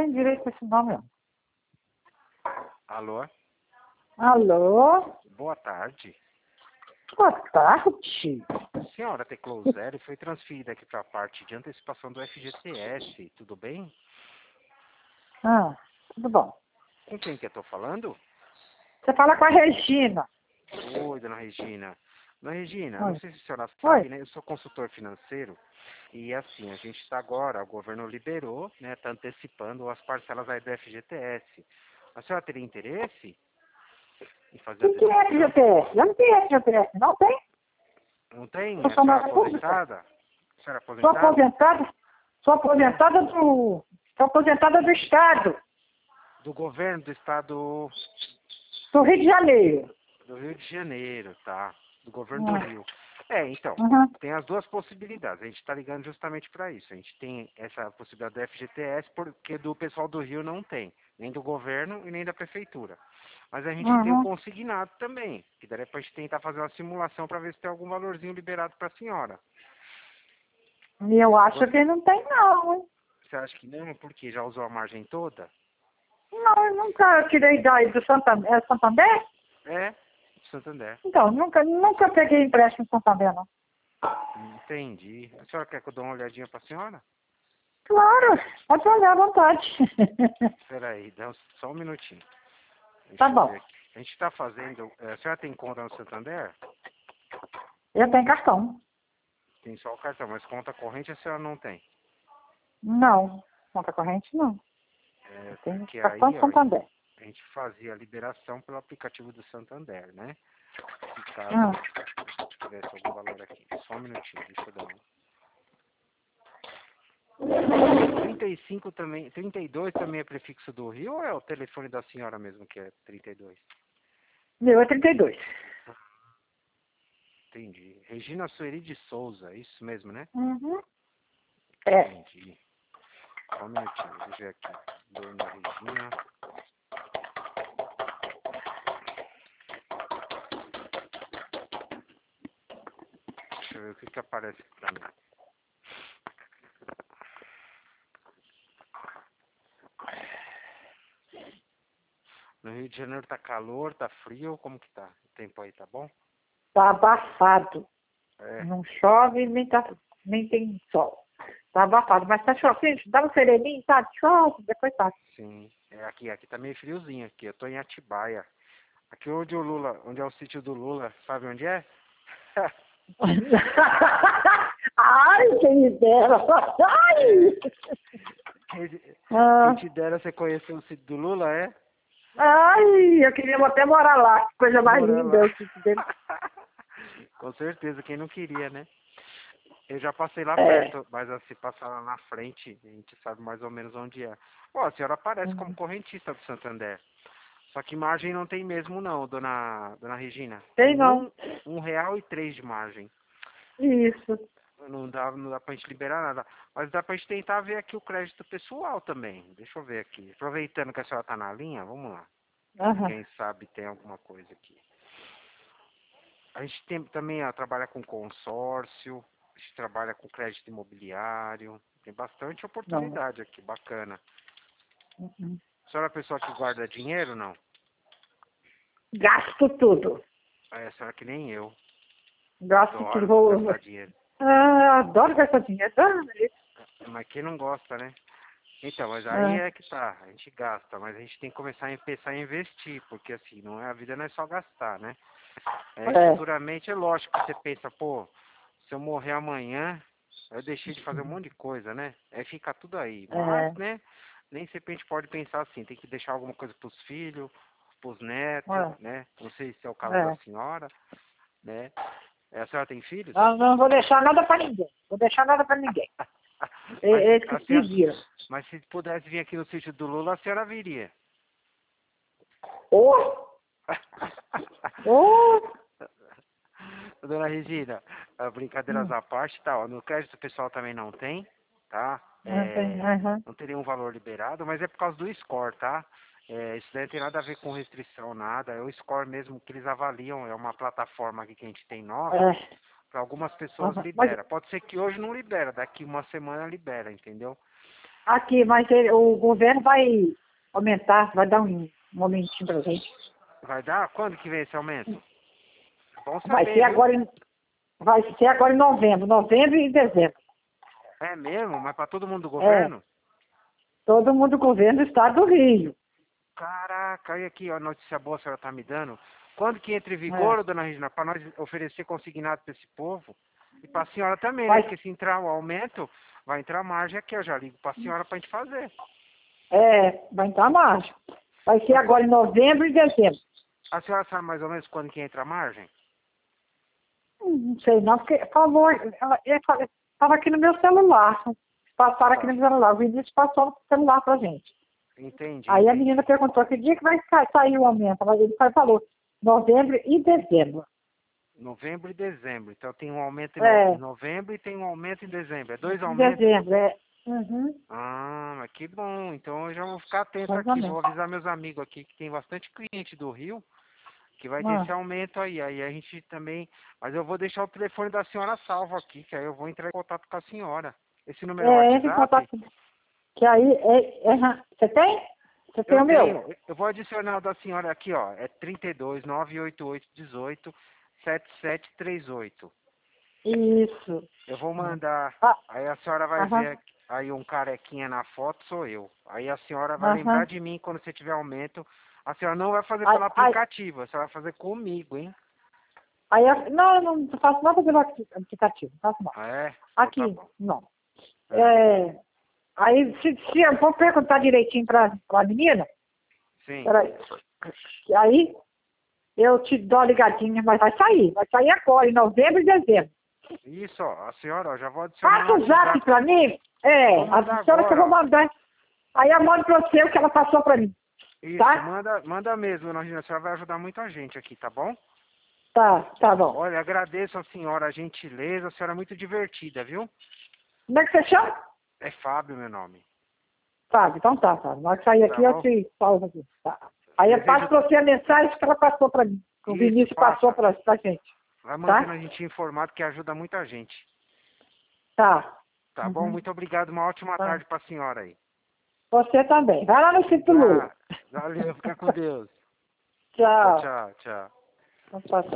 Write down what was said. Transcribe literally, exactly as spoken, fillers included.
tem direito a esse nome, não. Alô? Alô? Boa tarde. Boa tarde. A senhora teclou zero e foi transferida aqui para a parte de antecipação do F G T S. Tudo bem? Ah, tudo bom. Com quem que eu estou falando? Você fala com a Regina. Oi, dona Regina. Dona Regina, Oi. não sei se a senhora Oi. sabe, né? Eu sou consultor financeiro e assim, a gente está agora, o governo liberou, né? Está antecipando as parcelas aí do F G T S. A senhora teria interesse em fazer a O que é antecipação? F G T S? Eu não tenho F G T S, não tem? Não tem? É a senhora Funcionária pública. aposentada? A senhora é Sou aposentada? aposentada, sou aposentada do. Sou aposentada do Estado, Do governo do estado do Rio de Janeiro. do Rio de Janeiro, tá? Do governo do Ah, Rio. É, então, uhum. tem as duas possibilidades. A gente está ligando justamente para isso. A gente tem essa possibilidade do F G T S porque do pessoal do Rio não tem, nem do governo e nem da prefeitura. Mas a gente tem o Uhum. consignado também, que daria para a gente tentar fazer uma simulação para ver se tem algum valorzinho liberado para a senhora. E eu acho Você que não tem, não, hein? você acha que não? Porque já usou a margem toda? Não, eu nunca tirei daí do Santander. É Santander? É, Santander. Então, nunca, nunca peguei empréstimo em Santander, não. Entendi. A senhora quer que eu dê uma olhadinha para a senhora? Claro, pode olhar à vontade. Espera aí, dá um- só um minutinho. Tá Deixa eu ver bom. aqui. A gente está fazendo. eh, A senhora tem conta no Santander? Eu tenho cartão. Tem só o cartão, mas conta corrente a senhora não tem. Não, conta corrente não. É, Eu tenho porque cartão aí, ó, Santander. a gente fazia a liberação pelo aplicativo do Santander, né? Se caso Ah, tivesse algum valor aqui. Só um minutinho, deixa eu dar um. trinta e cinco também, trinta e dois também é prefixo do Rio ou é o telefone da senhora mesmo que é trinta e dois? meu é trinta e dois. Entendi. Regina Sueli de Souza, isso mesmo, né? Uhum. É. Entendi. Só um minutinho, deixa eu ver aqui. Dona Regina. Deixa eu ver o que que aparece aqui pra mim. No Rio de Janeiro tá calor, tá frio, como que tá? O tempo aí tá bom? Tá abafado. É, Não chove, nem, tá, nem tem sol. Tá abafado, mas tá chovendo, dá um sereninho, tá? Chove, depois tá. sim. É aqui, aqui tá meio friozinho aqui. Eu tô em Atibaia. Aqui onde o Lula, onde é o sítio do Lula, sabe onde é? Ai, quem me dera. Ai! Quem, quem Ah, te dera você conhecer o sítio do Lula, é? ai, eu queria até morar lá. Que coisa mais Morar linda lá. é o sítio dele. Com certeza, quem não queria, né? Eu já passei lá É. perto, mas se passar lá na frente, a gente sabe mais ou menos onde é. Ó, a senhora aparece como Uhum. correntista do Santander. Só que margem não tem mesmo não, dona, dona Regina. Tem Tem não. um, um real e três de margem. Isso. Não dá, não dá pra gente liberar nada. Mas dá pra gente tentar ver aqui o crédito pessoal também. Deixa eu ver aqui. Aproveitando que a senhora tá na linha, vamos lá. Aham. Quem sabe tem alguma coisa aqui. A gente tem, também ó, trabalha com consórcio, a gente trabalha com crédito imobiliário. Tem bastante Não. oportunidade aqui, bacana. Uhum. A senhora é a pessoa que guarda dinheiro, não? Gasto tudo. É, a senhora que nem eu. Gasto tudo. Adoro Vou... gastar dinheiro. Ah, adoro gastar dinheiro. Ah, Mas quem não gosta, né? Então, mas aí ah, é que tá, a gente gasta, mas a gente tem que começar a pensar a investir, porque assim, não é, a vida não é só gastar, né? É, é. futuramente é lógico que você pensa, pô, se eu morrer amanhã, eu deixei de fazer um monte de coisa, né? Aí fica tudo aí. Mas, É. né, nem sempre a gente pode pensar assim, tem que deixar alguma coisa pros filhos, pros netos, É. né? Não sei se é o caso da É. senhora, né? É, a senhora tem filhos? Não, não vou deixar nada pra ninguém. Vou deixar nada pra ninguém. E- Mas se, Eles que a se senhora, viram. mas se pudesse vir aqui no sítio do Lula, a senhora viria. Ô! Ô! Dona Regina, ah, brincadeiras Hum, à parte, tá, ó, no crédito pessoal também não tem, tá? não tem, É, aham. não tem nenhum valor liberado, mas é por causa do score, tá? É, isso daí não tem nada a ver com restrição, nada. É o score mesmo que eles avaliam, é uma plataforma aqui que a gente tem nova, É, para algumas pessoas aham. Mas, libera. Pode ser que hoje não libera, daqui uma semana libera, entendeu? Aqui, mas ele- o governo vai aumentar, vai dar um momentinho pra gente. Vai dar? Quando que vem esse aumento? Bom Vai saber, ser viu? agora em, vai ser agora em novembro, novembro e dezembro. É mesmo? Mas para todo mundo do É, governo? todo mundo do governo do estado do Rio. Caraca, olha aqui, ó, a notícia boa a senhora tá me dando. Quando que entra em É. vigor, dona Regina, para nós oferecer consignado para esse povo? E para a senhora também, né? Vai, Porque se entrar o aumento, vai entrar margem aqui, eu já ligo para a senhora para a gente fazer. é, vai entrar margem. Vai ser agora em novembro e dezembro. A senhora sabe mais ou menos quando que entra a margem? Hum, Não sei não, porque falou, ela, estava aqui no meu celular. Passaram aqui Tá, no meu celular. O Vinícius passou no celular pra gente. entendi, Aí a entendi. menina perguntou que dia que vai sa- sair o aumento. Ela- Ele falou novembro e dezembro. Novembro e dezembro. Então tem um aumento em no- É, em novembro e tem um aumento em dezembro. É dois em aumentos? dezembro, é. Uhum, Ah, mas que bom. Então eu já vou ficar atento mais ou aqui. menos. Vou avisar meus amigos aqui que tem bastante cliente do Rio que vai ter Ah, esse aumento aí. Aí a gente também. Mas eu vou deixar o telefone da senhora salvo aqui, que aí eu vou entrar em contato com a senhora. Esse número é o é, entre em WhatsApp? contato. Que aí, é, é, você tem? Você tem Eu o meu? tenho. Eu vou adicionar o da senhora aqui, ó. É trinta e dois, nove oito oito, dezoito, setenta e sete trinta e oito. Isso. Eu vou mandar. Ah, Aí a senhora vai aham, ver aqui- aí um carequinha na foto, sou eu. Aí a senhora vai lembrar aham. de mim quando você tiver aumento. A senhora não vai fazer Aí, pelo aí, aplicativo, a senhora vai fazer comigo, hein? aí, eu- não, eu não faço nada pelo apli- aplicativo, não faço não. Ah, é? Então tá Aqui, bom. não. É, É, aí, se, se eu vou perguntar direitinho para a menina, sim. peraí, aí eu te dou a ligadinha, mas vai sair, vai sair agora, em novembro e dezembro. Isso, ó, a senhora, ó, já vou adicionar no Passa o zap WhatsApp. para mim, é, Vou mandar a senhora que eu vou agora, ó. mandar, aí eu mando para você o que ela passou para mim, Isso, tá? manda, manda mesmo, dona Regina. A senhora vai ajudar muita gente aqui, tá bom? Tá, tá bom. Olha, agradeço a senhora a gentileza, a senhora é muito divertida, viu? Como é que você chama? É Fábio meu nome. Fábio, então tá, Fábio. Na hora que sair Tá aqui, eu bom? te salvo aqui. Tá. Aí eu passo Desejo para você a mensagem que ela passou para mim. Que o isso, Vinícius passou passa. para a gente. Vai Tá? mantendo a gente informado que ajuda muita gente. Tá. Tá bom? Uhum. Muito obrigado. Uma ótima Tá. tarde pra senhora aí. Você também. Vai lá no Cito Lula. Tá. Valeu. Fica com Deus. Tchau, Tchau. tchau, tchau. Vamos passar.